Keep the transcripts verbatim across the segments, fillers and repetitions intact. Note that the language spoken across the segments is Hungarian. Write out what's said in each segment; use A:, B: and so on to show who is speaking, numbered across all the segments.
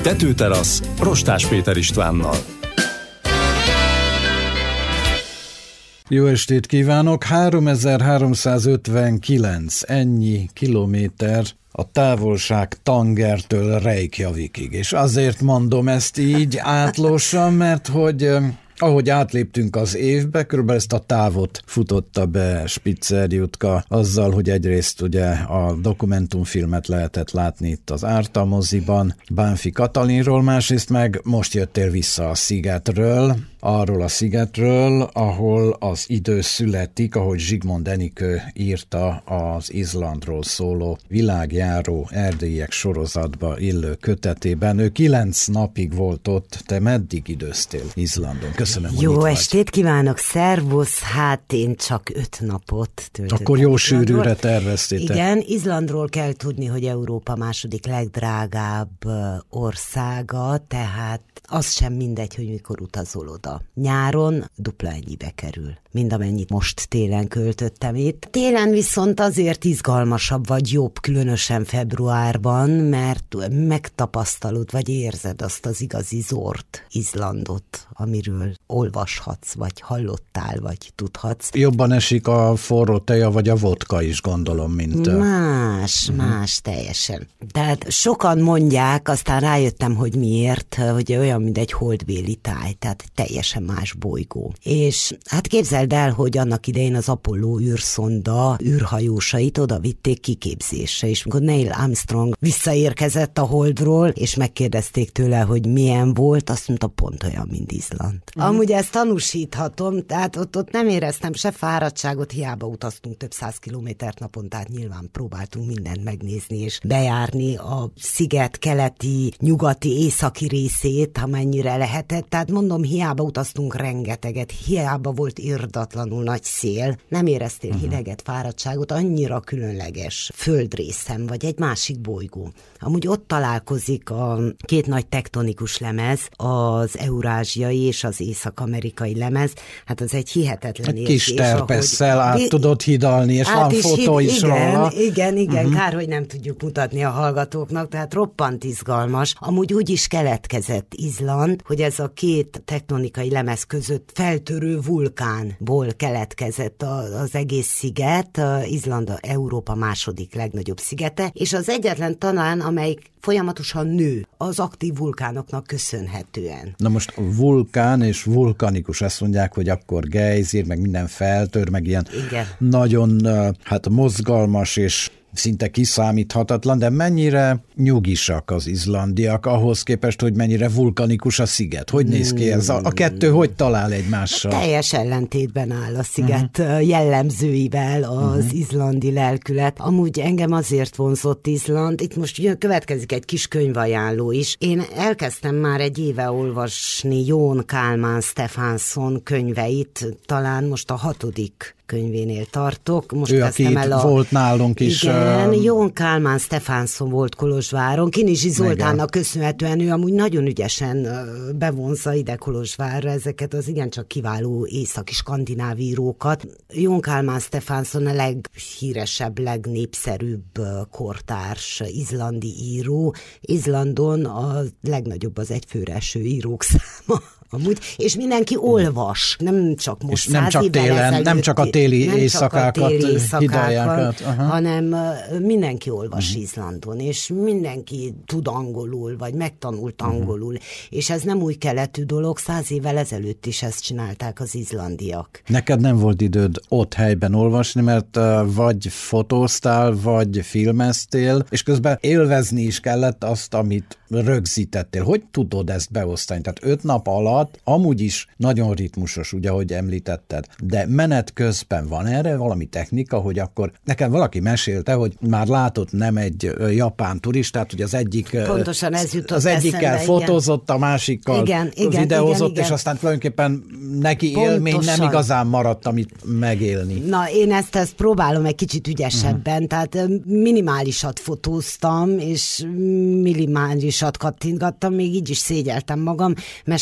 A: Tetőterasz Rostás Péter Istvánnal.
B: Jó estét kívánok! háromezer-háromszázötvenkilenc, ennyi kilométer a távolság Tangertől Reykjavikig. És azért mondom ezt így átlósan, mert hogy ahogy átléptünk az évbe, körülbelül ezt a távot futotta be Spitzer Jutka azzal, hogy egyrészt ugye a dokumentumfilmet lehetett látni itt az Árta moziban, Bánffy Katalinról, másrészt meg most jöttél vissza a szigetről, arról a szigetről, ahol az idő születik, ahogy Zsigmond Enikő írta az Izlandról szóló világjáró erdélyek sorozatba illő kötetében. Ő kilenc napig volt ott, te meddig időztél Izlandon? Köszönöm, hogy
C: Jó
B: itt
C: estét
B: vagy.
C: kívánok, szervusz, hát én csak öt napot töltöttem.
B: Akkor jó
C: Izlandról.
B: sűrűre terveztétek.
C: Igen, Izlandról kell tudni, hogy Európa második legdrágább országa, tehát az sem mindegy, hogy mikor utazol oda. Nyáron dupla ennyibe kerül, mind amennyit most télen költöttem itt. Télen viszont azért izgalmasabb vagy jobb, különösen februárban, mert megtapasztalod, vagy érzed azt az igazi zord, Izlandot, amiről olvashatsz, vagy hallottál, vagy tudhatsz.
B: Jobban esik a forró teja, vagy a vodka is, gondolom, mint...
C: Más, uh-huh. más teljesen. Tehát sokan mondják, aztán rájöttem, hogy miért, hogy olyan, mint egy holdbéli táj, tehát teljesen más bolygó. És hát képzeld el, hogy annak idején az Apollo űrszonda űrhajósait oda vitték kiképzésre, és amikor Neil Armstrong visszaérkezett a Holdról, és megkérdezték tőle, hogy milyen volt, azt mondta, pont olyan, mint Izland. Mm. Amúgy ezt tanúsíthatom, tehát ott, ott nem éreztem se fáradtságot, hiába utaztunk több száz kilométert naponta, tehát nyilván próbáltunk mindent megnézni, és bejárni a sziget keleti, nyugati, északi részét, amennyire lehetett. Tehát mondom, hiába utaztunk rengeteget, hiába volt irdatlanul nagy szél, nem éreztél uh-huh. hideget, fáradtságot, annyira különleges földrészem, vagy egy másik bolygó. Amúgy ott találkozik a két nagy tektonikus lemez, az eurázsiai és az észak-amerikai lemez, hát az egy hihetetlen
B: egy
C: érzés.
B: Kis terpesszel át
C: ahogy...
B: tudod hidalni, és
C: át
B: van
C: is
B: fotó
C: hid...
B: is
C: igen,
B: róla.
C: Igen, igen, uh-huh. kár, hogy nem tudjuk mutatni a hallgatóknak, tehát roppant izgalmas. Amúgy úgy is keletkezett Izland, hogy ez a két tektonikai lemez között feltörő vulkánból keletkezett az egész sziget, Izland Európa második legnagyobb szigete, és az egyetlen talán, amelyik folyamatosan nő az aktív vulkánoknak köszönhetően.
B: Na most vulkán és vulkanikus, azt mondják, hogy akkor gejzír, meg minden feltör, meg ilyen
C: igen.
B: nagyon hát mozgalmas és szinte kiszámíthatatlan, de mennyire nyugisak az izlandiak ahhoz képest, hogy mennyire vulkanikus a sziget? Hogy néz ki ez? A, a kettő hogy talál egymással?
C: Teljes ellentétben áll a sziget uh-huh. jellemzőivel az uh-huh. izlandi lelkület. Amúgy engem azért vonzott Izland, itt most következik egy kis könyvajánló is. Én elkezdtem már egy éve olvasni Jón Kálmán Stefánsson könyveit, talán most a hatodik könyvénél tartok. Most
B: ő, aki
C: el a...
B: volt nálunk is.
C: Igen,
B: uh...
C: Jón Kálmán Stefánsson volt Kolozsváron. Kinizsi Zoltánnak köszönhetően ő amúgy nagyon ügyesen bevonza ide Kolozsvárra ezeket az igencsak kiváló északi skandináv írókat. Jón Kálmán Stefánsson a leghíresebb, legnépszerűbb kortárs izlandi író. Izlandon a legnagyobb az egyfőre eső írók száma. Amúgy, és mindenki olvas, nem csak most
B: és nem csak télen, ezelőtt, nem csak a téli nem éjszakákat, a téli éjszakákat
C: hanem mindenki olvas uh-huh. Izlandon, és mindenki tud angolul, vagy megtanult angolul, uh-huh. és ez nem új keletű dolog, száz évvel ezelőtt is ezt csinálták az izlandiak.
B: Neked nem volt időd ott helyben olvasni, mert uh, vagy fotóztál, vagy filmeztél, és közben élvezni is kellett azt, amit rögzítettél. Hogy tudod ezt beosztani? Tehát öt nap alatt, amúgy is nagyon ritmusos, ugye, ahogy említetted, de menet közben van erre valami technika, hogy akkor nekem valaki mesélte, hogy már látott nem egy japán turistát, hogy az egyik
C: pontosan ez jutott
B: az egyikkel
C: eszembe,
B: fotózott,
C: igen.
B: a másikkal
C: igen, igen,
B: videózott,
C: igen, igen.
B: és aztán tulajdonképpen neki
C: pontosan.
B: Élmény nem igazán maradt, amit megélni.
C: Na, én ezt, ezt próbálom egy kicsit ügyesebben, uh-huh. tehát minimálisat fotóztam, és minimálisat kattintgattam, még így is szégyeltem magam, meséltem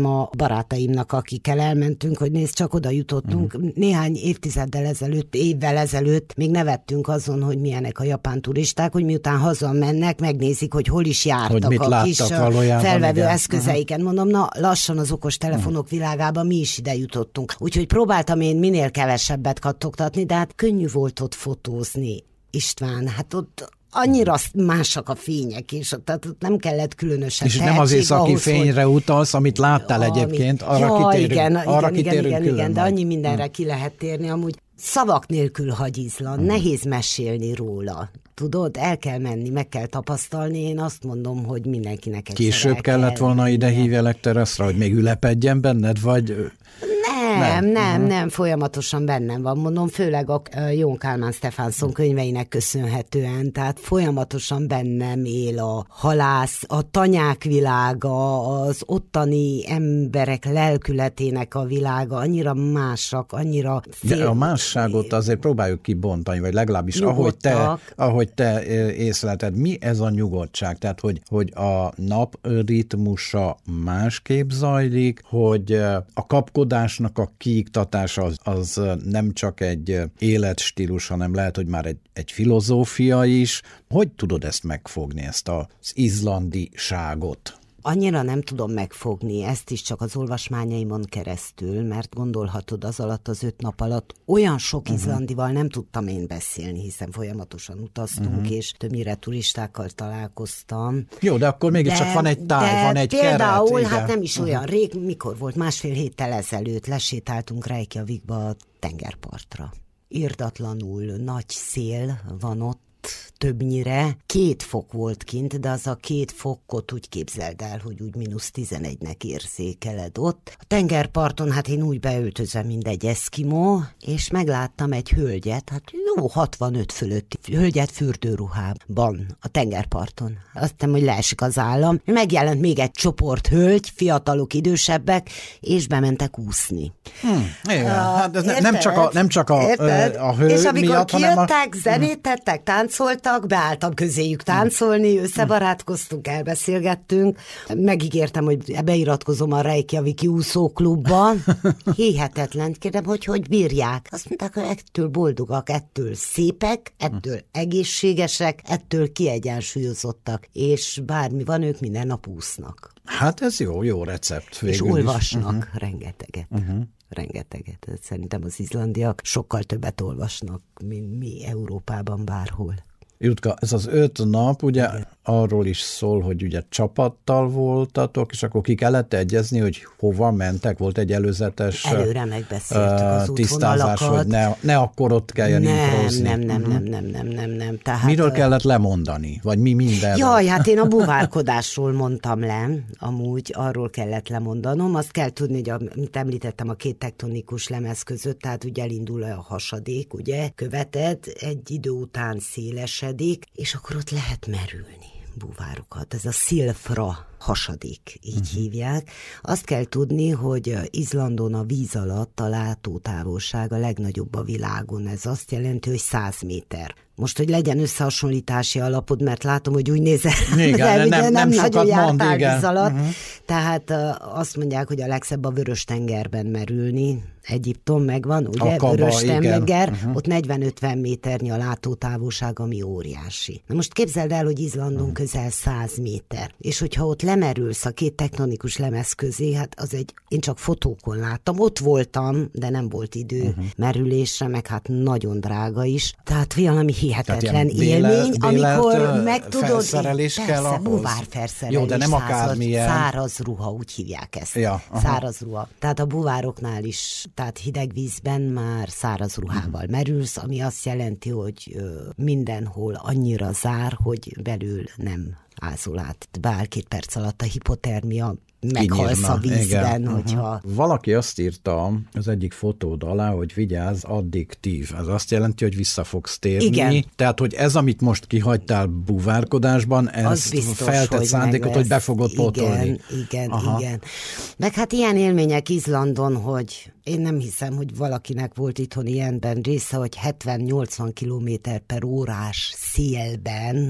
C: a barátaimnak, akikkel elmentünk, hogy nézd, csak oda jutottunk. Uh-huh. Néhány évtizeddel ezelőtt, évvel ezelőtt még nevettünk azon, hogy milyenek a japán turisták, hogy miután hazamennek, megnézik, hogy hol is jártak, hogy a kis felvevő igen. eszközeiken. Uh-huh. Mondom, na lassan az okos telefonok uh-huh. világában mi is ide jutottunk. Úgyhogy próbáltam én minél kevesebbet kattogtatni, de hát könnyű volt ott fotózni, István. Hát ott annyira másak a fények is, tehát nem kellett különösen
B: és nem az északi fényre hogy... utalsz, amit láttál ami... egyébként, arra ja, kitérünk,
C: igen,
B: arra
C: igen,
B: kitérünk
C: igen,
B: külön
C: igen, de
B: majd.
C: annyi mindenre hmm. ki lehet térni, amúgy szavak nélkül hagy Izland, hmm. nehéz mesélni róla. Tudod, el kell menni, meg kell tapasztalni, én azt mondom, hogy mindenkinek egyszer
B: Később kellett
C: kell
B: volna ide hívjelek teraszra, hogy még ülepedjen benned, vagy...
C: Nem, nem, nem, nem, folyamatosan bennem van, mondom, főleg a Jón Kálmán Stefánsson könyveinek köszönhetően, tehát folyamatosan bennem él a halász, a tanyák világa, az ottani emberek lelkületének a világa, annyira másak, annyira...
B: Fél... De a másságot azért próbáljuk kibontani, vagy legalábbis ahogy te, ahogy te észlelted, mi ez a nyugodtság? Tehát, hogy, hogy a nap ritmusa másképp zajlik, hogy a kapkodásnak a kiiktatása az, az nem csak egy életstílus, hanem lehet, hogy már egy, egy filozófia is. Hogy tudod ezt megfogni, ezt az izlandiságot?
C: Annyira nem tudom megfogni, ezt is csak az olvasmányaimon keresztül, mert gondolhatod, az alatt az öt nap alatt olyan sok uh-huh. izlandival nem tudtam én beszélni, hiszen folyamatosan utaztunk, uh-huh. és többnyire turistákkal találkoztam.
B: Jó, de akkor mégiscsak de, van egy táj, van egy
C: például,
B: keret.
C: hát nem is uh-huh. olyan rég, mikor volt, másfél héttel ezelőtt lesétáltunk Reykjavikba a tengerpartra. Irdatlanul nagy szél van ott, többnyire. Két fok volt kint, de az a két fokot úgy képzeld el, hogy úgy mínusz tizenegynek érzékeled ott. A tengerparton, hát én úgy beöltözöm, mint egy eszkimó, és megláttam egy hölgyet, hát jó hatvanöt fölötti hölgyet fürdőruhában a tengerparton. Azt hiszem, hogy leesik az állam. Megjelent még egy csoport hölgy, fiatalok, idősebbek, és bementek úszni.
B: Hmm, igen, uh, hát ez érted? nem csak a, nem csak a, a hölgy
C: és amikor
B: miatt, hanem a...
C: kijöttek, zenét tettek, táncoltak, beálltam közéjük táncolni, összebarátkoztunk, elbeszélgettünk. Megígértem, hogy beiratkozom a Reykjaviki úszóklubban. Hihetetlen, kérdem, hogy hogy bírják. Azt mondták, hogy ettől boldogak, ettől szépek, ettől egészségesek, ettől kiegyensúlyozottak, és bármi van, ők minden nap úsznak.
B: Hát ez jó, jó recept.
C: És olvasnak uh-huh. rengeteget. Uh-huh. Rengeteget. Szerintem az izlandiak sokkal többet olvasnak, mint mi Európában bárhol.
B: Jutka, ez az öt nap, ugye igen. arról is szól, hogy ugye csapattal voltatok, és akkor ki kellett egyezni, hogy hova mentek, volt egy előzetes
C: előre megbeszéltük uh, az
B: tisztázás, hogy ne, ne akkor ott kelljen improzni.
C: Nem, nem, nem, nem, nem, nem, nem. Tehát,
B: miről kellett lemondani? Vagy mi minden?
C: Jaj, hát én a buvárkodásról mondtam le, amúgy arról kellett lemondanom. Azt kell tudni, hogy amit említettem a két tektonikus lemez között, tehát ugye elindul a hasadék, ugye, követed, egy idő után szélesedik, és akkor ott lehet merülni buvárokat. Ez a szilfra hasadék, így uh-huh. hívják. Azt kell tudni, hogy Izlandon a víz alatt a látótávolság a legnagyobb a világon. Ez azt jelenti, hogy száz méter. Most, hogy legyen összehasonlítási alapod, mert látom, hogy úgy nézel,
B: igen, nem, nem, nem, nem
C: nagyon jártál
B: mond,
C: víz alatt. Uh-huh. Tehát azt mondják, hogy a legszebb a Vörös-tengerben merülni. Egyiptom megvan, ugye? Vörös-tenger, uh-huh. ott negyven-ötven méternyi a látótávolság, ami óriási. Na most képzeld el, hogy Izlandon uh-huh. közel száz méter. És hogyha ott lemerülsz a két tektonikus lemez közé, hát az egy, én csak fotókon láttam, ott voltam, de nem volt idő uh-huh. merülésre, meg hát nagyon drága is. Tehát valami hihetetlen élmény, amikor meg tudod...
B: felszerelés persze, kell ahhoz?
C: Buvárfelszerelés.
B: Jó, de nem akármilyen.
C: Száraz ruha, úgy hívják ezt. Ja, száraz ruha. Tehát a buvároknál is, tehát hideg vízben már száraz ruhával uh-huh. merülsz, ami azt jelenti, hogy ö, mindenhol annyira zár, hogy belül nem ázol át. Bár két perc alatt a hipotermia, meghalsz a vízben, igen. hogyha...
B: Uh-huh. Valaki azt írta az egyik fotód alá, hogy vigyázz, addiktív. Ez azt jelenti, hogy vissza fogsz térni. Igen. Tehát, hogy ez, amit most kihagytál buvárkodásban, ez feltett szándékot, hogy be fogod pótolni.
C: Igen, igen, Aha. igen. Meg hát ilyen élmények Izlandon, hogy én nem hiszem, hogy valakinek volt itthon ilyenben része, hogy hetven-nyolcvan kilométer per órás szélben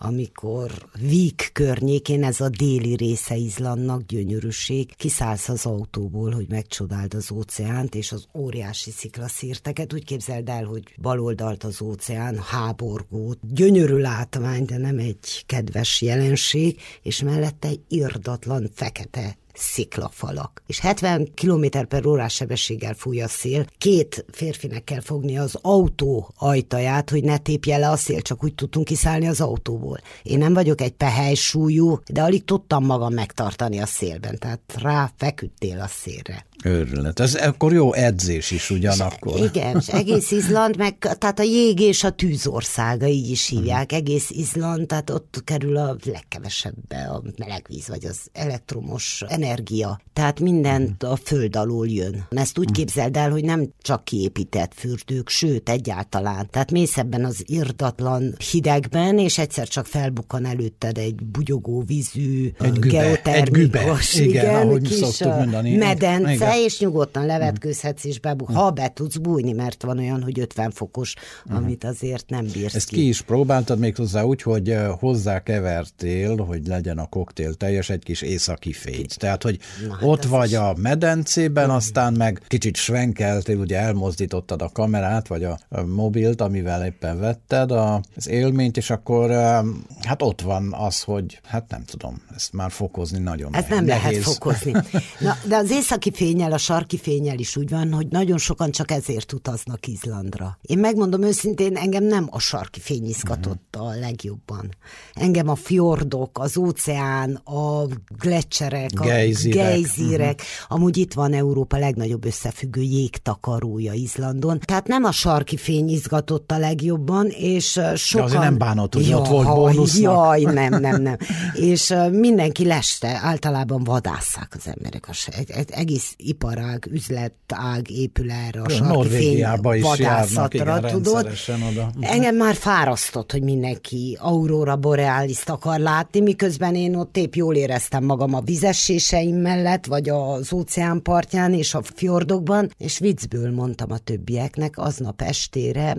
C: amikor Vík környékén, ez a déli része Izlandnak, gyönyörűség, kiszállsz az autóból, hogy megcsodáld az óceánt, és az óriási sziklaszírteket, úgy képzeld el, hogy baloldalt az óceán, háborgót, gyönyörű látvány, de nem egy kedves jelenség, és mellette irdatlan fekete sziklafalak. És hetven kilométer per órás sebességgel fúj a szél, két férfinek kell fogni az autó ajtaját, hogy ne tépje le a szél, csak úgy tudtunk kiszállni az autóból. Én nem vagyok egy pehely súlyú, de alig tudtam magam megtartani a szélben, tehát rá feküdtél a szélre.
B: Őrület. Ez akkor jó edzés is ugyanakkor.
C: És, igen, és egész Izland, meg tehát a jég és a tűz országa, így is hívják, egész Izland, tehát ott kerül a legkevesebbe a melegvíz, vagy az elektromos energia. Tehát mindent a föld alól jön. Ezt úgy képzeld el, hogy nem csak kiépített fürdők, sőt, egyáltalán. Tehát mész ebben az irdatlan hidegben, és egyszer csak felbukkan előtted egy bugyogó vízű,
B: egy gübe,
C: geotermikus,
B: egy gübe. Igen,
C: igen,
B: ahogy
C: kis
B: szoktuk mondani.
C: medence,
B: igen.
C: És nyugodtan levetkőzhetsz és bebúj, ha be tudsz bújni, mert van olyan, hogy ötven fokos, amit azért nem bírsz.
B: Ezt
C: ki.
B: ki is próbáltad még hozzá úgy, hogy hozzákevertél, hogy legyen a koktél teljes, egy kis északi fényt. Tehát, hogy Na, hát ott vagy is. A medencében, mm. aztán meg kicsit svenkeltél, ugye elmozdítottad a kamerát, vagy a, a mobilt, amivel éppen vetted a, az élményt, és akkor hát ott van az, hogy hát nem tudom, ezt már fokozni nagyon
C: Ez
B: nehéz.
C: nem lehet fokozni. Na, de az északi fénnyel, a sarki fénnyel is úgy van, hogy nagyon sokan csak ezért utaznak Izlandra. Én megmondom őszintén, engem nem a sarki fény izgatott a legjobban. Engem a fjordok, az óceán, a gletszerek, a
B: gejzírek.
C: gejzírek. Uh-huh. Amúgy itt van Európa legnagyobb összefüggő jégtakarója Izlandon. Tehát nem a sarki fény izgatott a legjobban, és sokan...
B: De azért nem bánott, hogy ja, ott volt bónusznak.
C: Jaj, nem, nem, nem. És mindenki leste, általában vadásszák az emberek. Egész iparág, üzletág épül erre a sarki fény vadászatra, tudod.
B: Oda.
C: Engem már fárasztott, hogy mindenki aurora borealis akar látni, miközben én ott épp jól éreztem magam a vízesséseim mellett, vagy az óceánpartján és a fjordokban, és viccből mondtam a többieknek, aznap estére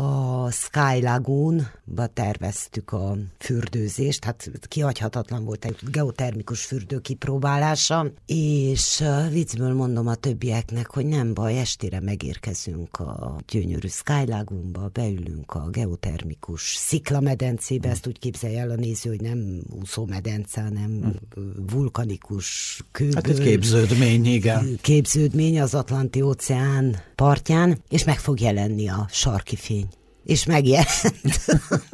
C: a Sky Lagoon-ba terveztük a fürdőzést, hát kihagyhatatlan volt egy geotermikus fürdő kipróbálása, és viccből mondom a többieknek, hogy nem baj, estére megérkezünk a gyönyörű Sky Lagoonba, beülünk a geotermikus sziklamedencébe, ezt úgy képzelje el a néző, hogy nem úszómedence, hanem vulkanikus kőből.
B: Hát egy képződmény, igen.
C: Képződmény az Atlanti óceán partján, és meg fog jelenni a sarki fény. És megjelent.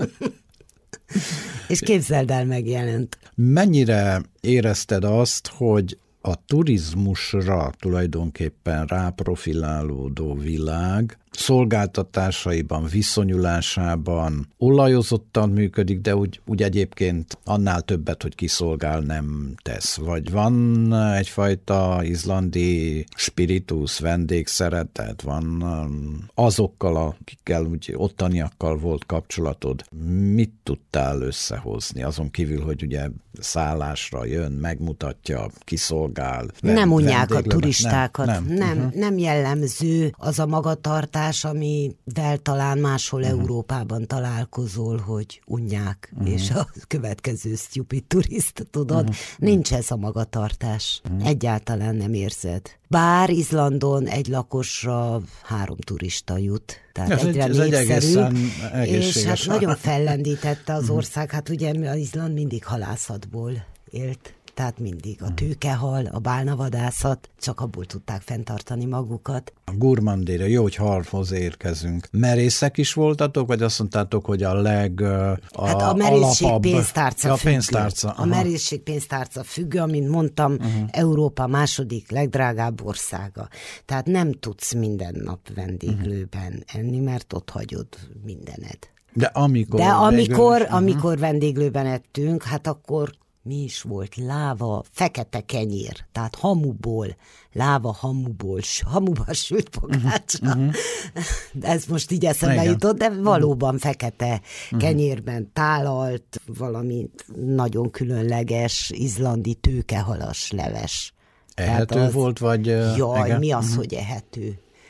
C: És képzeld el, megjelent.
B: Mennyire érezted azt, hogy a turizmusra tulajdonképpen ráprofilálódó világ szolgáltatásaiban, viszonyulásában olajozottan működik, de úgy, úgy egyébként annál többet, hogy kiszolgál, nem tesz. Vagy van egyfajta izlandi spiritus, vendégszeretet, van azokkal, akikkel, úgy ottaniakkal volt kapcsolatod. Mit tudtál összehozni? Azon kívül, hogy ugye szállásra jön, megmutatja, kiszolgál.
C: Nem unják a turistákat. Nem,
B: nem.
C: nem,
B: uh-huh.
C: nem jellemző az a magatartás, amivel talán máshol uh-huh. Európában találkozol, hogy unják, uh-huh. és a következő stupid turista, tudod, uh-huh. nincs ez a magatartás. Uh-huh. Egyáltalán nem érzed. Bár Izlandon egy lakosra három turista jut, tehát ez egyre egy, népszerűbb, és hát nagyon fellendítette az ország, hát ugye az Izland mindig halászatból élt. Tehát mindig a tőkehal, a bálnavadászat, csak abból tudták fenntartani magukat.
B: A gurmandére, jó, hogy halhoz érkezünk. Merészek is voltatok, vagy azt mondtátok, hogy a leg a
C: Hát a merészség pénztárca
B: a
C: függő.
B: pénztárca.
C: A merészség pénztárca függő, amint mondtam, uh-huh. Európa második legdrágább országa. Tehát nem tudsz minden nap vendéglőben uh-huh. enni, mert ott hagyod mindened.
B: De amikor...
C: De amikor,
B: végül...
C: amikor uh-huh. vendéglőben ettünk, hát akkor mi is volt? Láva, fekete kenyér, tehát hamuból, láva hamuból, hamuban sült pogácsa. Uh-huh. Ez most így eszembe jutott, de valóban fekete uh-huh. kenyérben tálalt, valami nagyon különleges izlandi tőkehalas leves.
B: Ehető
C: az,
B: volt, vagy...
C: Jaj,
B: igen?
C: mi az,
B: uh-huh.
C: hogy ehető?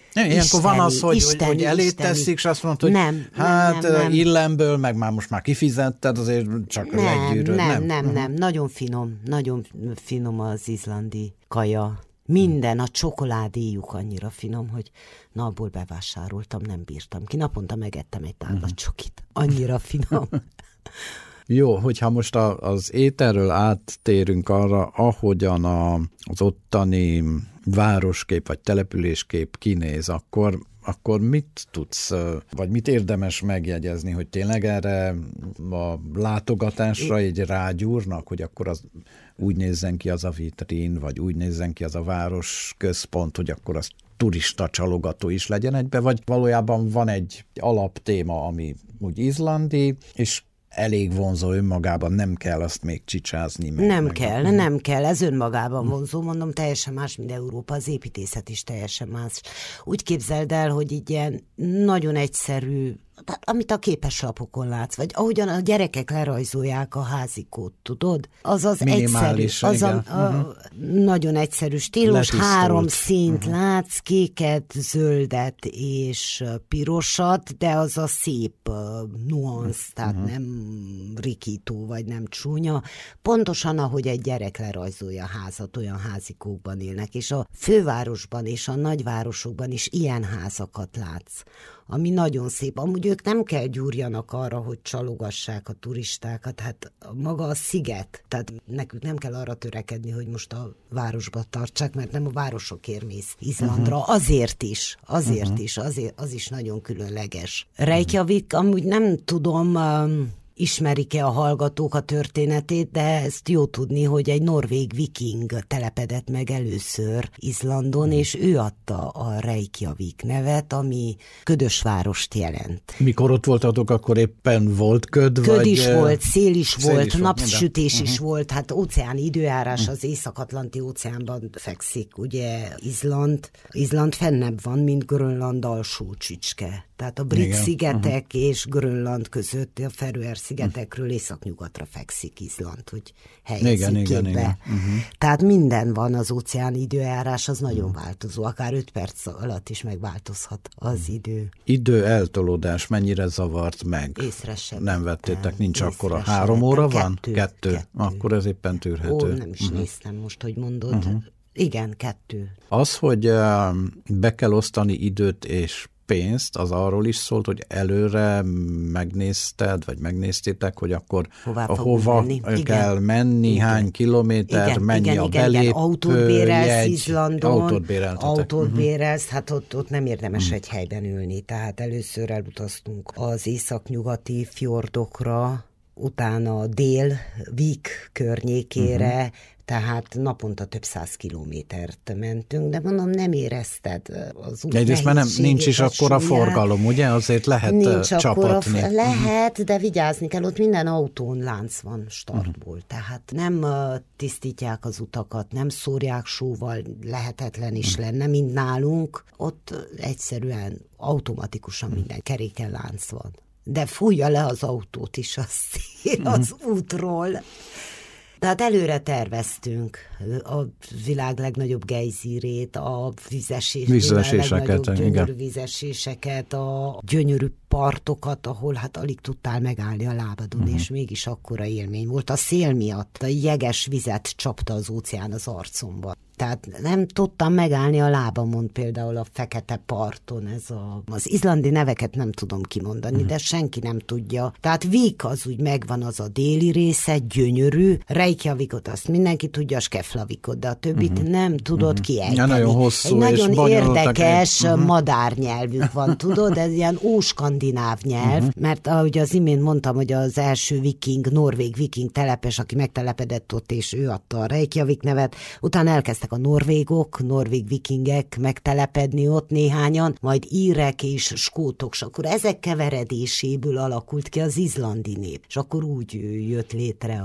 B: Ilyenkor
C: isteni,
B: van az, hogy,
C: isteni,
B: hogy, hogy elét
C: isteni.
B: teszik, és azt mondod, hogy
C: nem,
B: hát
C: nem, nem.
B: illemből, meg már most már kifizetted, azért csak
C: nem,
B: legyűröd.
C: Nem,
B: nem,
C: nem,
B: nem.
C: nem. Nagyon finom, nagyon finom az izlandi kaja. Minden, a csokoládéjuk annyira finom, hogy na, abból bevásároltam, nem bírtam ki. Naponta megettem egy táblat csokit. Annyira finom.
B: Jó, hogyha most a, az ételről áttérünk arra, ahogyan a, az ottani városkép vagy településkép kinéz, akkor, akkor mit tudsz, vagy mit érdemes megjegyezni, hogy tényleg erre a látogatásra így rágyúrnak, hogy akkor az úgy nézzen ki az a vitrín, vagy úgy nézzen ki az a város központ, hogy akkor az turista csalogató is legyen egybe, vagy valójában van egy alaptéma, ami úgy izlandi, és elég vonzó önmagában, nem kell azt még csicsázni. Meg,
C: nem
B: meg
C: kell,
B: a...
C: nem kell, ez önmagában vonzó, mondom, teljesen más, mint Európa, az építészet is teljesen más. Úgy képzeld el, hogy így ilyen nagyon egyszerű, amit a képeslapokon látsz, vagy ahogyan a gyerekek lerajzolják a házikót, tudod? Az az egyszerű, az a, a uh-huh. nagyon egyszerű stílus, Letisztult. három szint uh-huh. látsz, kéket, zöldet és pirosat, de az a szép uh, nuansz, tehát uh-huh. nem rikító, vagy nem csúnya. Pontosan, ahogy egy gyerek lerajzolja a házat, olyan házikókban élnek, és a fővárosban és a nagyvárosokban is ilyen házakat látsz, ami nagyon szép. Amúgy ők nem kell gyúrjanak arra, hogy csalogassák a turistákat, hát maga a sziget, tehát nekünk nem kell arra törekedni, hogy most a városba tartsák, mert nem a városokért mész Izlandra, uh-huh. azért is, azért uh-huh. is, azért, az is nagyon különleges. Reykjavik, amúgy nem tudom... Um, ismerik-e a hallgatók a történetét, de ezt jó tudni, hogy egy norvég viking telepedett meg először Izlandon, és ő adta a Reykjavik nevet, ami ködös várost jelent.
B: Mikor ott voltatok, akkor éppen volt köd?
C: Köd
B: vagy
C: is volt, szél is
B: szél
C: volt,
B: is
C: napsütés
B: volt,
C: is
B: uh-huh.
C: volt, hát óceáni időjárás, az Észak-Atlanti óceánban fekszik, ugye Izland. Izland fennebb van, mint Grönland alsó csücske. Tehát a brit Igen. szigetek uh-huh. és Grönland között, a Feröer-szigetekről északnyugatra fekszik Izland, hogy helyezzük képbe. Uh-huh. Tehát minden van, az óceáni időjárás, az nagyon uh-huh. változó, akár öt perc alatt is megváltozhat az uh-huh. idő.
B: Idő eltolódás mennyire zavart meg?
C: Észre sem.
B: Nem vettétek, nincs akkor a
C: Észre
B: három óra
C: vettem.
B: van?
C: Kettő,
B: Kettő.
C: kettő.
B: Akkor ez éppen tűrhető.
C: Ó, nem is uh-huh. néztem most, hogy mondod. Uh-huh. Igen, kettő.
B: Az, hogy uh, be kell osztani időt és pénzt, az arról is szólt, hogy előre megnézted, vagy megnéztétek, hogy akkor Hová hova menni? kell igen. menni, igen. hány kilométer, igen, mennyi igen, a belépő
C: autót bérelsz Izlandon,
B: autót béreltetek.
C: Autót uh-huh. bérelsz, hát ott, ott nem érdemes uh-huh. egy helyben ülni, tehát először elutaztunk az északnyugati fjordokra, utána a dél-Vík környékére, uh-huh. tehát naponta több száz kilométert mentünk, de mondom, nem érezted az út
B: nehézségét. Már nem, nincs is akkora forgalom, ugye? Azért lehet
C: nincs
B: csapatni.
C: Akkora, lehet, de vigyázni kell, ott minden autón lánc van startból, uh-huh. tehát nem uh, tisztítják az utakat, nem szórják sóval, lehetetlen is uh-huh. lenne, mint nálunk. Ott egyszerűen automatikusan uh-huh. minden keréken lánc van. De fújja le az autót is a szél az uh-huh. útról. Tehát előre terveztünk a világ legnagyobb gejzírét, a vizesés,
B: vízeséseket,
C: a gyönyörű vízeséseket, a gyönyörű partokat, ahol hát alig tudtál megállni a lábadon, uh-huh. és mégis akkora élmény volt. A szél miatt a jeges vizet csapta az óceán az arcomba. Tehát nem tudtam megállni a lábamon, például a fekete parton, ez a, az izlandi neveket nem tudom kimondani, uh-huh. de senki nem tudja. Tehát Vík az úgy megvan, az a déli része, gyönyörű, Reykjavikot azt mindenki tudja, Skeflavikot, de a többit uh-huh. nem tudod uh-huh. kiejteni. Ja,
B: nagyon hosszú
C: egy
B: és
C: nagyon érdekes
B: uh-huh.
C: madárnyelvük van, tudod, ez ilyen óskandináv nyelv, uh-huh. mert ahogy az imént mondtam, hogy az első viking, norvég viking telepes, aki megtelepedett ott, és ő adta a Reykjavik nevet, utána elkezdtek a norvégok, norvég vikingek megtelepedni ott néhányan, majd írek és skótok, és akkor ezek keveredéséből alakult ki az izlandi nép. És akkor úgy jött létre a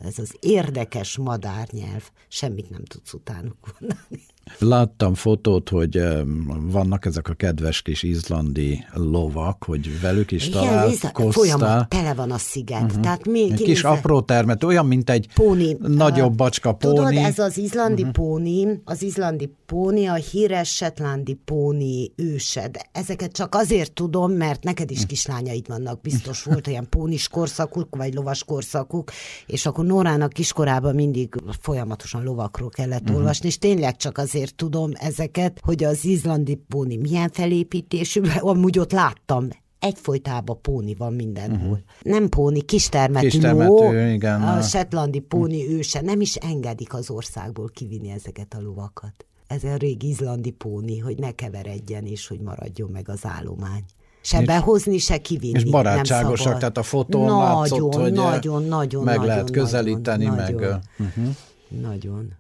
C: ez az érdekes madárnyelv, semmit nem tudsz utánuk mondani.
B: Láttam fotót, hogy vannak ezek a kedves kis izlandi lovak, hogy velük is
C: igen,
B: találkoztál.
C: Folyamat, tele van a sziget. Uh-huh. Tehát még
B: egy kis apró termet, olyan, mint egy póni. Nagyobb bacska póni.
C: Tudod, ez az izlandi uh-huh. póni, az izlandi póni, a híres shetlandi póni őse. De ezeket csak azért tudom, mert neked is kislányaid vannak, biztos volt olyan pónis korszakuk, vagy lovas korszakuk, és akkor Nórának kiskorában mindig folyamatosan lovakról kellett uh-huh. olvasni, és tényleg csak azért tudom ezeket, hogy az izlandi póni milyen felépítésű, amúgy ott láttam, egyfolytában póni van mindenhol. Uh-huh. Nem póni, kistermetű,
B: kistermetű igen,
C: a shetlandi póni uh-huh. őse, nem is engedik az országból kivinni ezeket a lovakat. Ez a régi izlandi póni, hogy ne keveredjen, és hogy maradjon meg az állomány. Se és, behozni, se kivinni.
B: És barátságosak, tehát a fotón nagyon, látszott, hogy
C: nagyon, nagyon,
B: meg
C: nagyon,
B: lehet közelíteni,
C: nagyon,
B: meg...
C: Nagyon.
B: Uh-huh.
C: nagyon.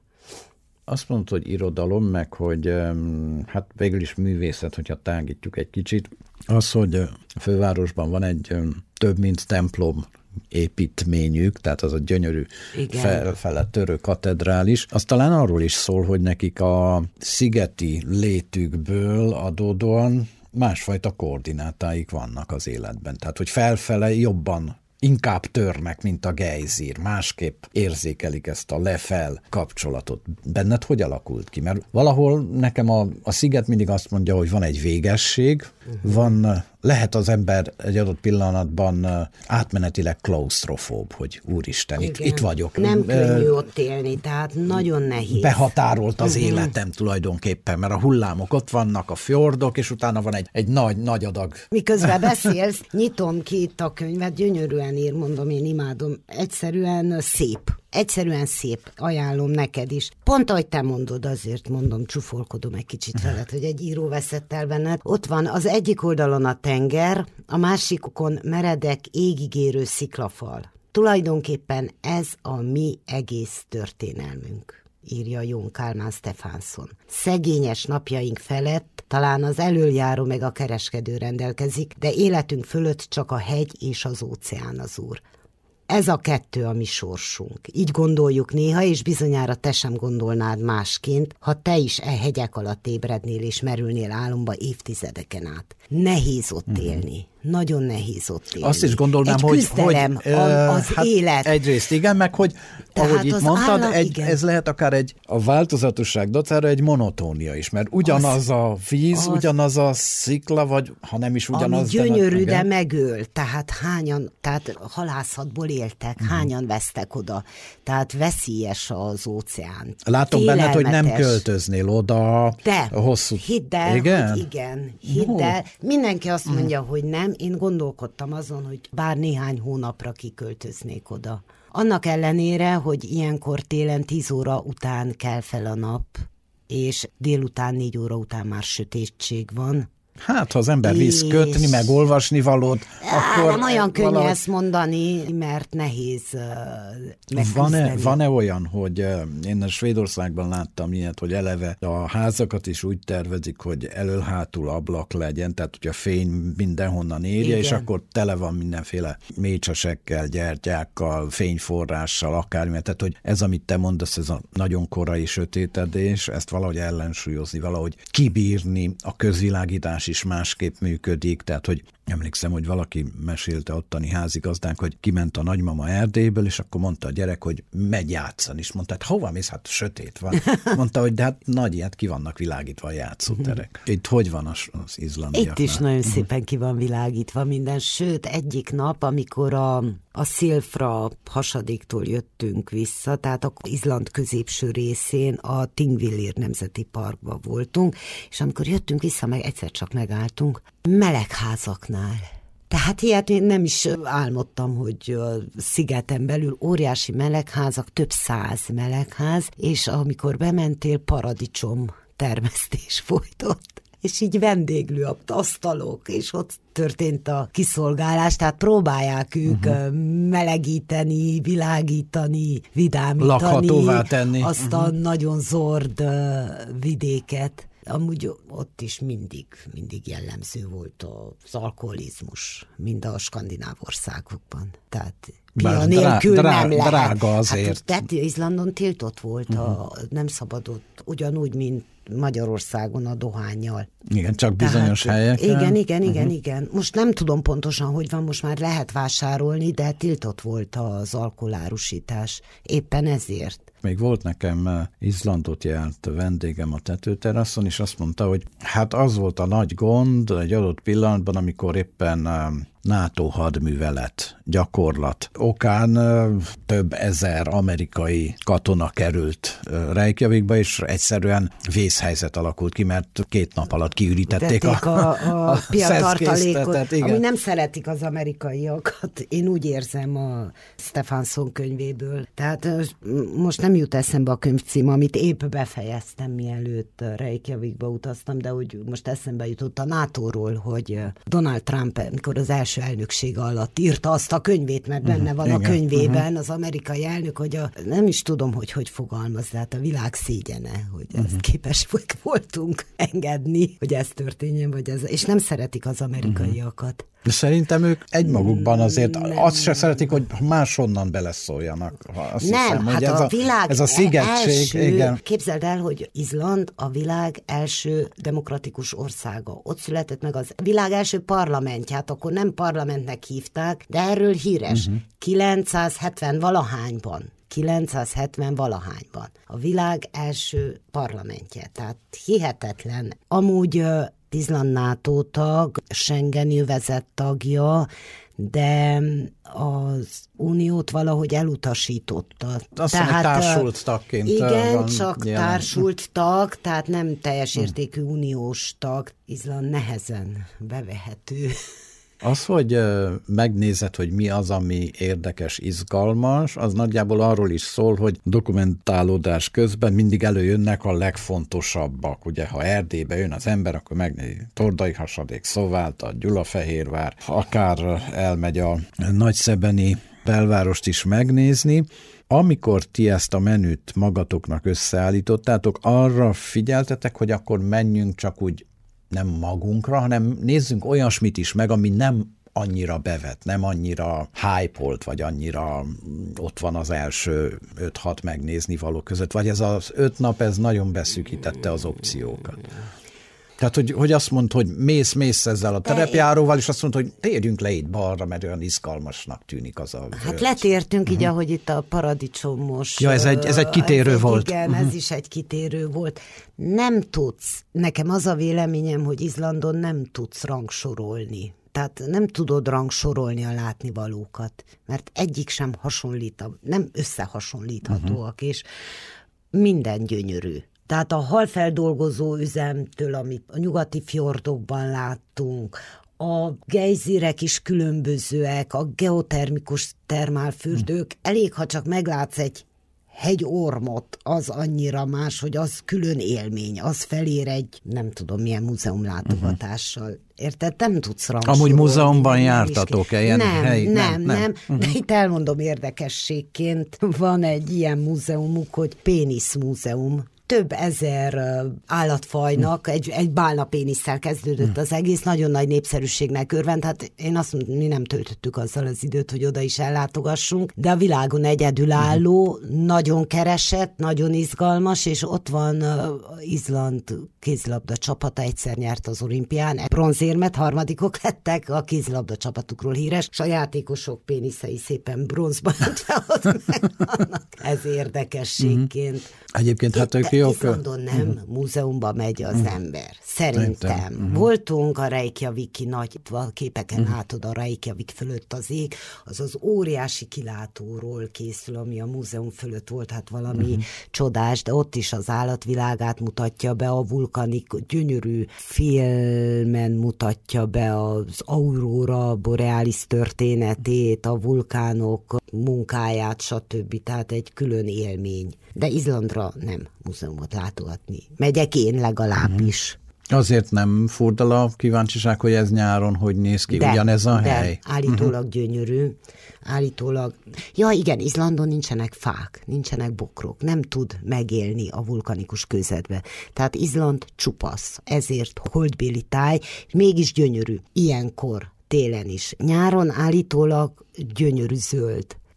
B: Azt mondta, hogy irodalom, meg hogy hát végül is művészet, hogyha tágítjuk egy kicsit. Az, hogy a fővárosban van egy több mint templom építményük, tehát az a gyönyörű felfele törő katedrális, az talán arról is szól, hogy nekik a szigeti létükből adódóan másfajta koordinátáik vannak az életben. Tehát, hogy felfele jobban inkább törnek, mint a gejzír. Másképp érzékelik ezt a le-fel kapcsolatot. Benned hogy alakult ki? Mert valahol nekem a, a sziget mindig azt mondja, hogy van egy végesség, uh-huh. van, lehet az ember egy adott pillanatban átmenetileg klaustrofób, hogy úristen, itt, itt vagyok.
C: Nem könnyű ott élni, tehát nagyon nehéz.
B: Behatárolt az
C: uh-huh.
B: életem tulajdonképpen, mert a hullámok ott vannak, a fjordok, és utána van egy, egy nagy, nagy adag.
C: Miközben beszélsz, nyitom ki itt a könyvet, gyönyörűen ír, mondom, én imádom. Egyszerűen szép. Egyszerűen szép, ajánlom neked is. Pont ahogy te mondod, azért mondom, csúfolkodom egy kicsit veled, hogy egy író veszett el benned. Ott van az egyik oldalon a tenger, a másikon meredek, égigérő sziklafal. Tulajdonképpen ez a mi egész történelmünk, írja Jón Kálmán Stefánsson. Szegényes napjaink felett talán az elöljáró meg a kereskedő rendelkezik, de életünk fölött csak a hegy és az óceán az úr. Ez a kettő a mi sorsunk. Így gondoljuk néha, és bizonyára te sem gondolnád másként, ha te is e hegyek alatt ébrednél és merülnél álomba évtizedeken át. Nehéz ott élni. Nagyon nehéz ott élni.
B: Azt is gondolnám, egy hogy, hogy
C: az hát élet.
B: Egyrészt igen, meg hogy tehát ahogy itt mondtad, állam, egy, ez lehet akár egy a változatosság dacára egy monotónia is, mert ugyanaz az, a víz, az, ugyanaz a szikla, vagy ha nem is ugyanaz.
C: Ami gyönyörű, de, de megöl. Tehát hányan, tehát halászatból éltek, hmm. hányan vesztek oda. Tehát veszélyes az óceán.
B: Látom benned, hogy nem költöznél oda.
C: De,
B: hosszú...
C: hidd el,
B: igen?
C: hogy igen. Hidd el. Mindenki azt mondja, hmm. hogy nem. Én gondolkodtam azon, hogy bár néhány hónapra kiköltöznék oda. Annak ellenére, hogy ilyenkor télen tíz óra után kell fel a nap, és délután négy óra után már sötétség van.
B: Hát, ha az ember visz kötni, meg olvasni valót, akkor...
C: Nem olyan könnyű
B: valahogy...
C: ezt mondani, mert nehéz uh,
B: Van-e, van-e olyan, hogy uh, én a Svédországban láttam ilyet, hogy eleve a házakat is úgy tervezik, hogy elől-hátul ablak legyen, tehát hogy a fény mindenhonnan érje, igen. És akkor tele van mindenféle mécsesekkel, gyertyákkal, fényforrással, akármi. Tehát, hogy ez, amit te mondasz, ez a nagyon korai sötétedés, ezt valahogy ellensúlyozni, valahogy kibírni, a közvilágítás is másképp működik, tehát, hogy emlékszem, hogy valaki mesélte ottani házigazdánk, hogy kiment a nagymama Erdélyből, és akkor mondta a gyerek, hogy megy játszani, és mondta, hát hova mész? Hát sötét van. Mondta, hogy de hát nagy ilyet ki vannak világítva a játszóterek. Itt hogy van az, az izlandiaknál?
C: Itt is nagyon szépen ki van világítva minden, sőt, egyik nap, amikor a, a Szilfra hasadéktól jöttünk vissza, tehát a Izland középső részén a Thingvellir Nemzeti Parkban voltunk, és amikor jöttünk vissza, meg egyszer csak megálltunk, melegházaknál. Tehát ilyet én nem is álmodtam, hogy a szigeten belül óriási melegházak, több száz melegház, és amikor bementél, paradicsom termesztés folyt ott. És így vendéglő a asztalok, és ott történt a kiszolgálás, tehát próbálják ők uh-huh. melegíteni, világítani, vidámítani.
B: Lakhatóvá tenni.
C: Azt uh-huh. a nagyon zord vidéket. Amúgy ott is mindig, mindig jellemző volt az alkoholizmus, mind a skandináv országokban. Tehát Pia nélkül
B: drá,
C: nem lehet.
B: Drága azért.
C: Hát, de Izlandon tiltott volt, uh-huh. a, nem szabadott, ugyanúgy, mint Magyarországon a dohánnyal.
B: Igen, csak bizonyos
C: Tehát,
B: helyeken.
C: Igen, igen, igen, uh-huh. igen. Most nem tudom pontosan, hogy van, most már lehet vásárolni, de tiltott volt az alkoholárusítás. Éppen ezért.
B: Még volt nekem Izlandot járt vendégem a tetőteraszon, és azt mondta, hogy hát az volt a nagy gond egy adott pillanatban, amikor éppen NATO hadművelet, gyakorlat okán több ezer amerikai katona került Reykjavikba, és egyszerűen vészhelyzet alakult ki, mert két nap alatt kiürítették a,
C: a, a, a piatartalékot,
B: igen.
C: ami nem szeretik az amerikaiakat. Én úgy érzem a Stefansson könyvéből. Tehát most nem jut eszembe a könyvcím, amit épp befejeztem, mielőtt Reykjavikba utaztam, de úgy most eszembe jutott a nátóról, hogy Donald Trump, amikor az első elnökség alatt írta azt a könyvét, mert benne van uh-huh, a könyvében uh-huh. az amerikai elnök, hogy a, nem is tudom, hogy hogy fogalmaz, tehát a világ szégyene, hogy uh-huh. ezt képes voltunk engedni, hogy ez történjen, vagy ez, és nem szeretik az amerikaiakat. Uh-huh.
B: De szerintem ők egymagukban azért nem. Azt se szeretik, hogy máshonnan beleszóljanak. Azt
C: nem,
B: hiszem,
C: hát
B: hogy ez
C: a
B: a
C: világ
B: ez a szigetség,
C: első,
B: igen.
C: Képzeld el, hogy Izland a világ első demokratikus országa. Ott született meg az világ első parlamentját, akkor nem parlamentnek hívták, de erről híres. Uh-huh. kilencszázhetven valahányban. kilencszázhetven valahányban. A világ első parlamentje. Tehát hihetetlen. Amúgy Izland NATO tag, Schengen övezet tagja, de az uniót valahogy elutasította.
B: Azt tehát társult tagként
C: igen,
B: van
C: csak
B: jelen.
C: társult tag, tehát nem teljes értékű uniós tag. Izland nehezen bevehető.
B: Az, hogy megnézed, hogy mi az, ami érdekes, izgalmas, az nagyjából arról is szól, hogy dokumentálódás közben mindig előjönnek a legfontosabbak. Ugye, ha Erdélybe jön az ember, akkor megnézi Tordai hasadék, Szóváltat, Gyulafehérvár, akár elmegy a nagyszebeni belvárost is megnézni. Amikor ti ezt a menüt magatoknak összeállítottátok, arra figyeltetek, hogy akkor menjünk csak úgy nem magunkra, hanem nézzünk olyasmit is meg, ami nem annyira bevett, nem annyira hype-olt, vagy annyira ott van az első öt-hat megnézni való között, vagy ez az öt nap, ez nagyon beszűkítette az opciókat. Tehát, hogy, hogy azt mondta, hogy mész-mész ezzel a terepjáróval, és azt mondta, hogy térjünk le itt balra, mert olyan izgalmasnak tűnik az a...
C: Hát letértünk uh-huh. így, ahogy itt a paradicsomos...
B: Ja, ez egy, ez egy kitérő ez volt.
C: Igen, uh-huh. ez is egy kitérő volt. Nem tudsz, nekem az a véleményem, hogy Izlandon nem tudsz rangsorolni. Tehát nem tudod rangsorolni a látnivalókat, mert egyik sem hasonlít, nem összehasonlíthatóak, uh-huh. és minden gyönyörű. Tehát a halfeldolgozó üzemtől, amit a nyugati fjordokban láttunk, a gejzirek is különbözőek, a geotermikus termálfürdők, elég, ha csak meglátsz egy hegyormot, az annyira más, hogy az külön élmény, az felér egy, nem tudom milyen múzeum látogatással. Uh-huh. Érted? Nem tudsz rangsorolni.
B: Amúgy múzeumban jártatok-e ilyen
C: nem,
B: helyi?
C: Nem, nem, nem. nem.
B: Uh-huh.
C: De itt elmondom érdekességként, van egy ilyen múzeumuk, hogy péniszmúzeum. Több ezer állatfajnak, egy, egy bálna pénisszel kezdődött az egész, nagyon nagy népszerűségnek örvend, hát én azt mondom, mi nem töltöttük azzal az időt, hogy oda is ellátogassunk, de a világon egyedülálló, nagyon keresett, nagyon izgalmas, és ott van Izland kézilabda csapata, egyszer nyert az olimpián, bronzérmet, harmadikok lettek, a kézilabda csapatukról híres, és a játékosok péniszei szépen bronzban ott megvannak. Ez érdekességként.
B: Egyébként hát ők jók.
C: Izlandon nem uh-huh. múzeumban megy az uh-huh. ember. Szerintem. Uh-huh. Voltunk a Reykjaviki nagy képeken uh-huh. látod a Reykjavik fölött az ég, az az óriási kilátóról készül, ami a múzeum fölött volt, hát valami uh-huh. csodás, de ott is az állatvilágát mutatja be, a vulkanik gyönyörű filmen mutatja be az aurora borealis történetét, a vulkánok munkáját, stb. Tehát egy külön élmény. De Izlandra nem múzeumot látogatni. Megyek én legalábbis.
B: Azért nem fordul a kíváncsiság, hogy ez nyáron hogy néz ki, de, ugyanez a
C: de
B: hely?
C: állítólag uh-huh. gyönyörű, állítólag... Ja igen, Izlandon nincsenek fák, nincsenek bokrok, nem tud megélni a vulkanikus kőzetbe. Tehát Izland csupasz, ezért holdbéli táj, mégis gyönyörű, ilyenkor télen is. Nyáron állítólag gyönyörű zöld.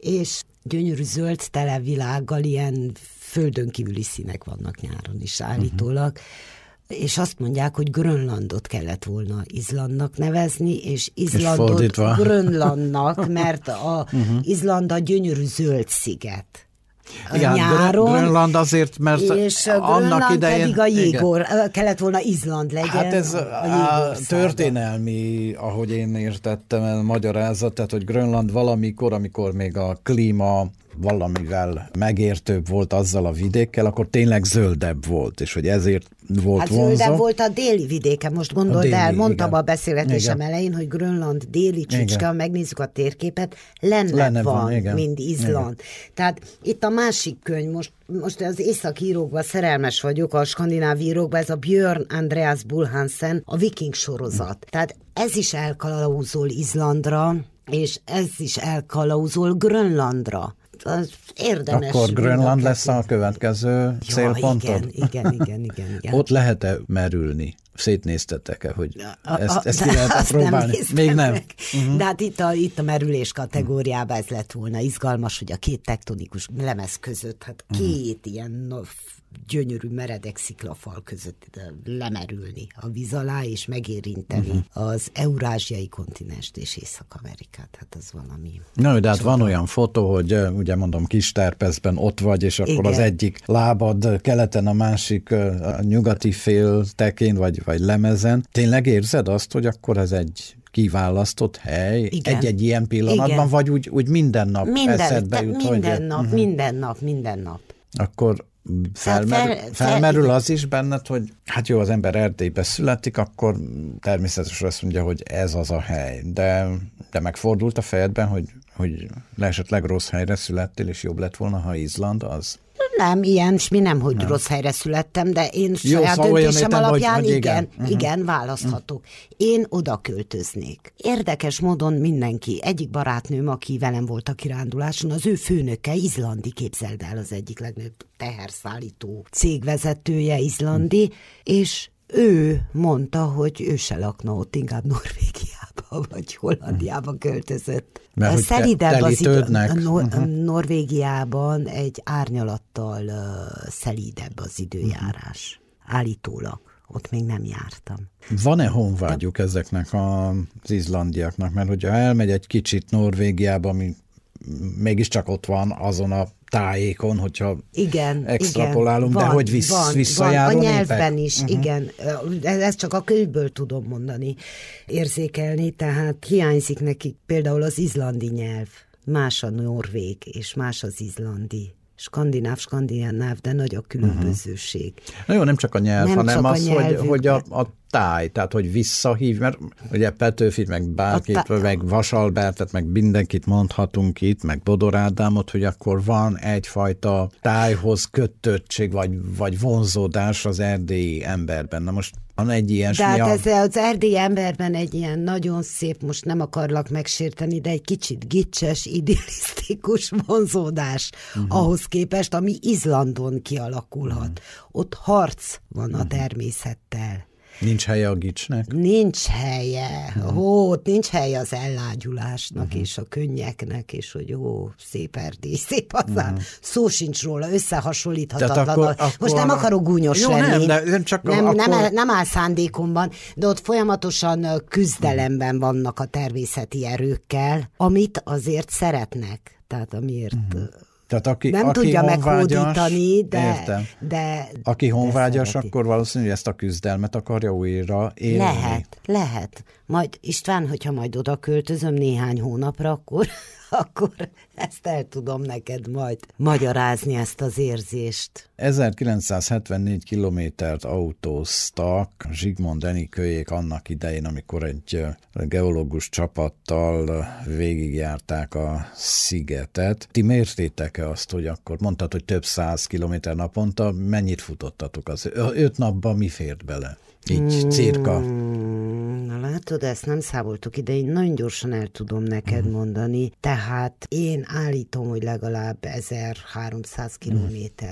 C: és gyönyörű zöld televilággal ilyen földön kívüli színek vannak nyáron is állítólag, uh-huh. és azt mondják, hogy Grönlandot kellett volna Izlandnak nevezni, és Izlandot és Grönlandnak, mert a uh-huh. Izland a gyönyörű zöld sziget.
B: Igen, nyáron, Grönland azért, mert
C: és annak idején... pedig a jégor, igen. kellett volna Izland legyen.
B: Hát ez a, a történelmi, ahogy én értettem el, magyarázat, tehát hogy Grönland valamikor, amikor még a klíma valamivel megértőbb volt azzal a vidékkel, akkor tényleg zöldebb volt, és hogy ezért volt
C: hát
B: vonzó.
C: Zöldebb volt a déli vidéke, most gondold déli, el, mondtam igen. a beszélgetésem igen. elején, hogy Grönland déli csücske, ha megnézzük a térképet, lenne, lenne van, van mint Izland. Igen. Tehát itt a másik könyv, most, most az északi írókban szerelmes vagyok, a skandináv írókban, ez a Björn Andreas Bullhansen, a viking sorozat. Tehát ez is elkalauzol Izlandra, és ez is elkalauzol Grönlandra. Az érdemes.
B: Akkor Grönland lesz a következő ja, célpontod?
C: Igen, igen, igen, igen, igen.
B: Ott lehet-e merülni? Szétnéztetek-e, hogy ezt, ezt ki lehet próbálni?
C: Nem
B: Még nem.
C: Uh-huh. De hát itt a, itt a merülés kategóriában ez lett volna izgalmas, hogy a két tektonikus lemez között, hát két uh-huh. ilyen no, gyönyörű meredek sziklafal között lemerülni a víz alá, és megérinteni uh-huh. az eurázsiai kontinenst és Észak-Amerikát. Hát az valami...
B: Na, de hát van olyan fotó, hogy ugye mondom, kis terpeszben ott vagy, és akkor igen. az egyik lábad keleten, a másik a nyugati fél tekén, vagy, vagy lemezen. Tényleg érzed azt, hogy akkor ez egy kiválasztott hely, igen. egy-egy ilyen pillanatban, igen. vagy úgy, úgy minden nap minden, eszedbe jut?
C: Minden
B: hogy...
C: nap, uh-huh. minden nap, minden nap.
B: Akkor Felmerül, fel, felmerül az is benned, hogy hát jó, az ember Erdélybe születik, akkor természetesen azt mondja, hogy ez az a hely. De, de megfordult a fejedben, hogy, hogy esetleg rossz helyre születtél, és jobb lett volna, ha Izland az?
C: Nem, ilyen, és mi nem, hogy nem. rossz helyre születtem, de én jó, saját szóval döntésem értem, alapján hogy, hogy igen, igen, uh-huh. igen, választhatok. Uh-huh. Én oda költöznék. Érdekes módon mindenki, egyik barátnőm, aki velem volt a kiránduláson, az ő főnöke izlandi, képzeld el, az egyik legnagyobb teherszállító cégvezetője izlandi, uh-huh. és ő mondta, hogy ő se lakna ott, inkább Norvégiába vagy Hollandiába költözött.
B: Mert hogy
C: szelidebb az idő, a Nor-
B: uh-huh.
C: Norvégiában egy árnyalattal uh, szelídebb az időjárás. Uh-huh. Állítólag. Ott még nem jártam.
B: Van-e honvágyuk De... ezeknek az izlandiaknak? Mert hogyha elmegy egy kicsit Norvégiába, ami mégiscsak ott van azon a tájékon, hogyha
C: igen,
B: extrapolálunk,
C: igen,
B: de
C: van,
B: hogy vissz,
C: van,
B: visszajáró
C: van, a nyelvben
B: népek?
C: is,
B: uh-huh.
C: igen. Ezt csak a könyvből tudom mondani, érzékelni, tehát hiányzik nekik például az izlandi nyelv. Más a norvég, és más az izlandi. Skandináv, skandináv, de nagy a különbözőség. Uh-huh.
B: Na jó, nem csak a nyelv, nem hanem az, hogy, hogy a, a táj, tehát hogy visszahív, mert ugye Petőfit, meg bárkit, tá- meg Vasalbertet, meg mindenkit mondhatunk itt, meg Bodor Ádámot, hogy akkor van egyfajta tájhoz kötöttség, vagy, vagy vonzódás az erdélyi emberben. Na most van egy ilyen...
C: De hát ez az erdélyi emberben egy ilyen nagyon szép, most nem akarlak megsérteni, de egy kicsit gicses, idealisztikus vonzódás uh-huh. ahhoz képest, ami Izlandon kialakulhat. Uh-huh. Ott harc van uh-huh. a természettel.
B: Nincs helye a gicsnek?
C: Nincs helye. Uh-huh. Ó, ott nincs helye az ellágyulásnak uh-huh. és a könnyeknek, és hogy ó, szép Erdély, szép hazám. Uh-huh. Szó sincs róla, összehasonlíthatatlan. Akkor, akkor... Most nem akarok gúnyos jó, lenni. Nem, nem, csak nem, akkor... nem, nem áll szándékomban, de ott folyamatosan küzdelemben vannak a természeti erőkkel, amit azért szeretnek. Tehát amiért... Uh-huh.
B: Tehát aki,
C: nem
B: aki
C: tudja
B: honvágyas,
C: meghódítani, de,
B: de... Aki honvágyas, akkor valószínűleg ezt a küzdelmet akarja újra élni.
C: Lehet, lehet. Majd István, hogyha majd oda költözöm néhány hónapra, akkor, akkor ezt el tudom neked majd magyarázni, ezt az érzést.
B: ezerkilencszázhetvennégy kilométert autóztak Zsigmond Enikőjék annak idején, amikor egy geológus csapattal végigjárták a szigetet. Ti mértétek-e azt, hogy akkor mondtad, hogy több száz kilométer naponta, mennyit futottatok? Az öt napban mi fért bele? Így, cirka.
C: Hmm, na látod, ezt nem számoltuk ide, én nagyon gyorsan el tudom neked mondani, tehát én állítom, hogy legalább ezerháromszáz kilométert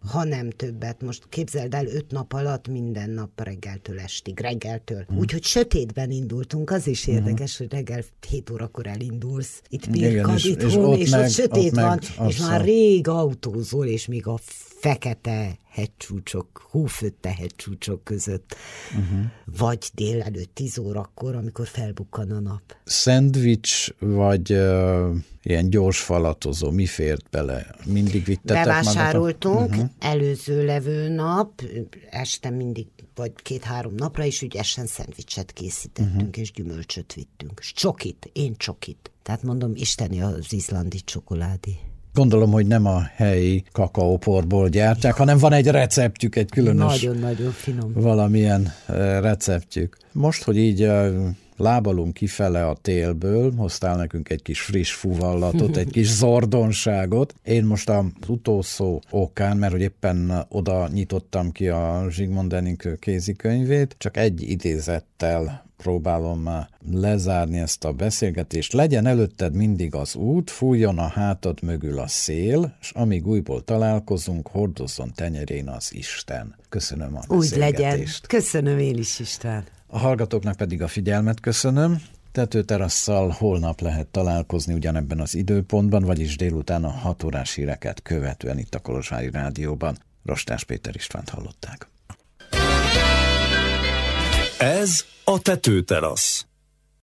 C: ha nem többet. Most képzeld el, öt nap alatt minden nap reggeltől estig, reggeltől. Hmm. Úgyhogy sötétben indultunk, az is érdekes, hmm. hogy reggel hét órakor elindulsz, itt pirkad itthon, és, és, és ott sötét ott van, és már rég autózol, és még a fekete hegycsúcsok, hófötte hegycsúcsok között, uh-huh. vagy délelőtt tíz órakor, amikor felbukkan a nap.
B: Szendvics, vagy uh, ilyen gyors falatozó, mi fért bele? Mindig vittetek
C: bevásároltunk, uh-huh. előző levő nap, este mindig, vagy két-három napra is ügyesen szendvicset készítettünk, uh-huh. és gyümölcsöt vittünk. És csokit, én csokit. Tehát mondom, isteni az izlandi csokoládé.
B: Gondolom, hogy nem a helyi kakaóporból gyártják, hanem van egy receptjük, egy különös...
C: Nagyon-nagyon finom.
B: Valamilyen receptjük. Most, hogy így lábalunk kifele a télből, hoztál nekünk egy kis friss fuvallatot, egy kis zordonságot. Én most az utolsó okán, mert hogy éppen oda nyitottam ki a Zsigmond Enikő kézikönyvét, csak egy idézettel próbálom már lezárni ezt a beszélgetést. Legyen előtted mindig az út, fújjon a hátad mögül a szél, és amíg újból találkozunk, hordozzon tenyerén az Isten. Köszönöm a beszélgetést.
C: Úgy legyen. Köszönöm én is, István.
B: A hallgatóknak pedig a figyelmet köszönöm. Tetőterasszal holnap lehet találkozni ugyanebben az időpontban, vagyis délután a hat órás híreket követően itt a Kolozsvári Rádióban. Rostás Péter Istvánt hallották.
A: Ez a Tetőterasz.